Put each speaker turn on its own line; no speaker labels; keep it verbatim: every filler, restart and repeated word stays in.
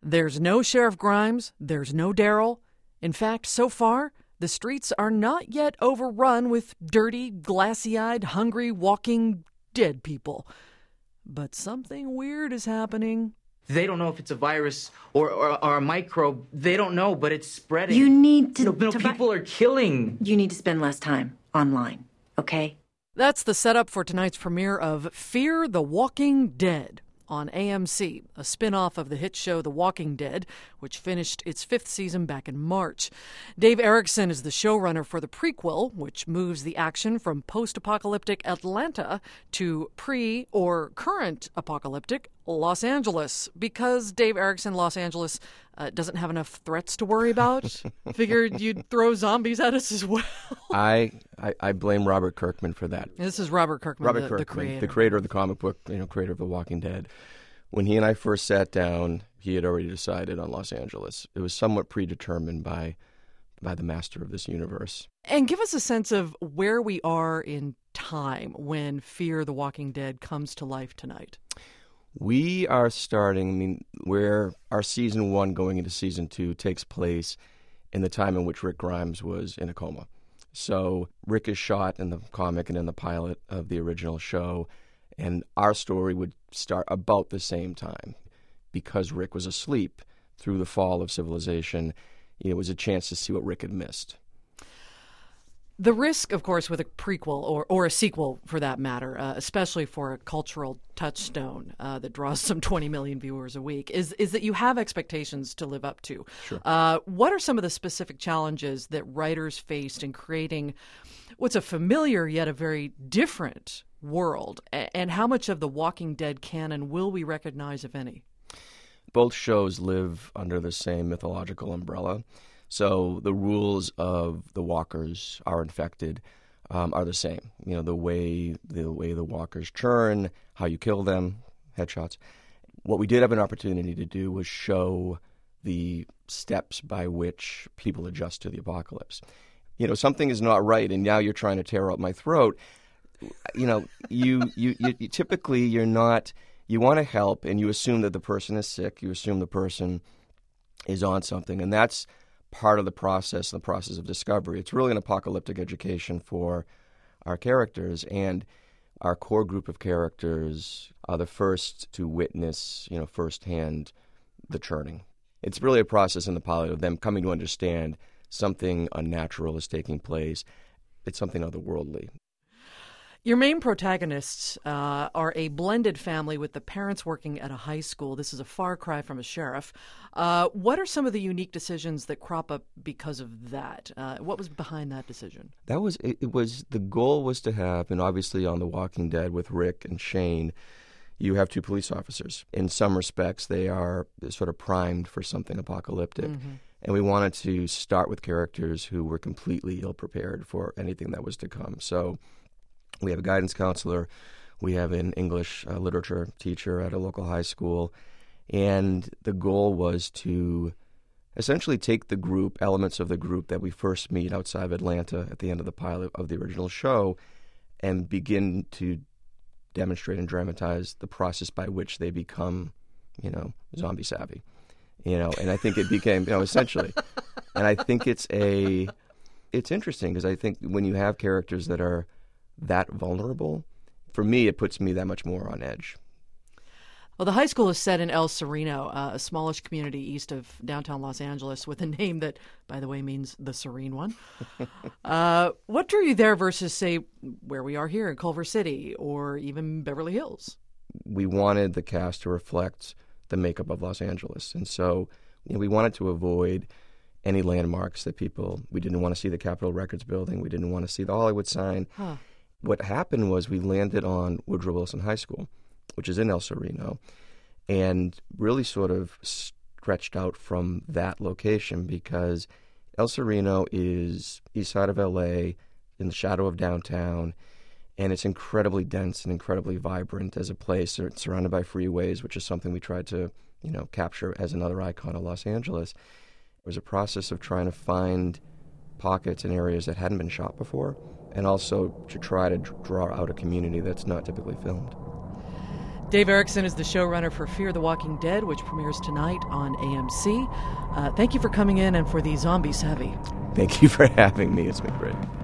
There's no Sheriff Grimes. There's no Daryl. In fact, so far, the streets are not yet overrun with dirty, glassy-eyed, hungry, walking, dead people. But something weird is happening.
They don't know if it's a virus or, or, or a microbe. They don't know, but it's spreading.
You need to...
No, no
to
people
buy...
are killing.
You need to spend less time online, okay?
That's the setup for tonight's premiere of Fear the Walking Dead on A M C, a spin-off of the hit show The Walking Dead, which finished its fifth season back in March. Dave Erickson is the showrunner for the prequel, which moves the action from post-apocalyptic Atlanta to pre- or current apocalyptic Los Angeles, because Dave Erickson, Los Angeles, uh, doesn't have enough threats to worry about. Figured you'd throw zombies at us as well.
I, I I blame Robert Kirkman for that.
This is Robert Kirkman,
Robert
the,
Kirkman,
the creator.
the creator of the comic book, you know, creator of The Walking Dead. When he and I first sat down, he had already decided on Los Angeles. It was somewhat predetermined by by the master of this universe.
And give us a sense of where we are in time when Fear the Walking Dead comes to life tonight.
We are starting, I mean, where our season one going into season two takes place in the time in which Rick Grimes was in a coma. So Rick is shot in the comic and in the pilot of the original show, and our story would start about the same time. Because Rick was asleep through the fall of civilization, it was a chance to see what Rick had missed.
The risk, of course, with a prequel or, or a sequel, for that matter, uh, especially for a cultural touchstone uh, that draws some twenty million viewers a week, is is that you have expectations to live up to.
Sure.
Uh, what are some of the specific challenges that writers faced in creating what's a familiar yet a very different world? And how much of the Walking Dead canon will we recognize, if any?
Both shows live under the same mythological umbrella. So the rules of the walkers are infected um, are the same. You know, the way the way the walkers churn, how you kill them, headshots. What we did have an opportunity to do was show the steps by which people adjust to the apocalypse. You know, something is not right, and now you're trying to tear out my throat. You know, you you, you, you typically you're not. You want to help, and you assume that the person is sick. You assume the person is on something, and that's part of the process, the process of discovery. It's really an apocalyptic education for our characters, and our core group of characters are the first to witness, you know, firsthand the churning. It's really a process in the pilot of them coming to understand something unnatural is taking place. It's something otherworldly.
Your main protagonists uh, are a blended family with the parents working at a high school. This is a far cry from a sheriff. Uh, what are some of the unique decisions that crop up because of that? Uh, what was behind that decision?
That was it, it was the goal was to have, and obviously on The Walking Dead with Rick and Shane, you have two police officers. In some respects, they are sort of primed for something apocalyptic. Mm-hmm. And we wanted to start with characters who were completely ill-prepared for anything that was to come. So we have a guidance counselor. We have an English uh, literature teacher at a local high school. And the goal was to essentially take the group, elements of the group that we first meet outside of Atlanta at the end of the pilot of the original show, and begin to demonstrate and dramatize the process by which they become, you know, zombie savvy. You know, and I think it became, you know, essentially. And I think it's a, it's interesting because I think when you have characters that are that vulnerable, for me, it puts me that much more on edge.
Well, the high school is set in El Sereno, uh, a smallish community east of downtown Los Angeles with a name that, by the way, means the serene one. uh, what drew you there versus, say, where we are here in Culver City or even Beverly Hills?
We wanted the cast to reflect the makeup of Los Angeles. And so you know, we wanted to avoid any landmarks that people, we didn't want to see the Capitol Records building. We didn't want to see the Hollywood sign.
Huh.
What happened was we landed on Woodrow Wilson High School, which is in El Sereno, and really sort of stretched out from that location because El Sereno is east side of L A, in the shadow of downtown, and it's incredibly dense and incredibly vibrant as a place. It's surrounded by freeways, which is something we tried to, you know, capture as another icon of Los Angeles. It was a process of trying to find pockets and areas that hadn't been shot before, and also to try to draw out a community that's not typically filmed.
Dave Erickson is the showrunner for Fear the Walking Dead, which premieres tonight on A M C. Uh, thank you for coming in and for the Zombie Savvy.
Thank you for having me. It's been great.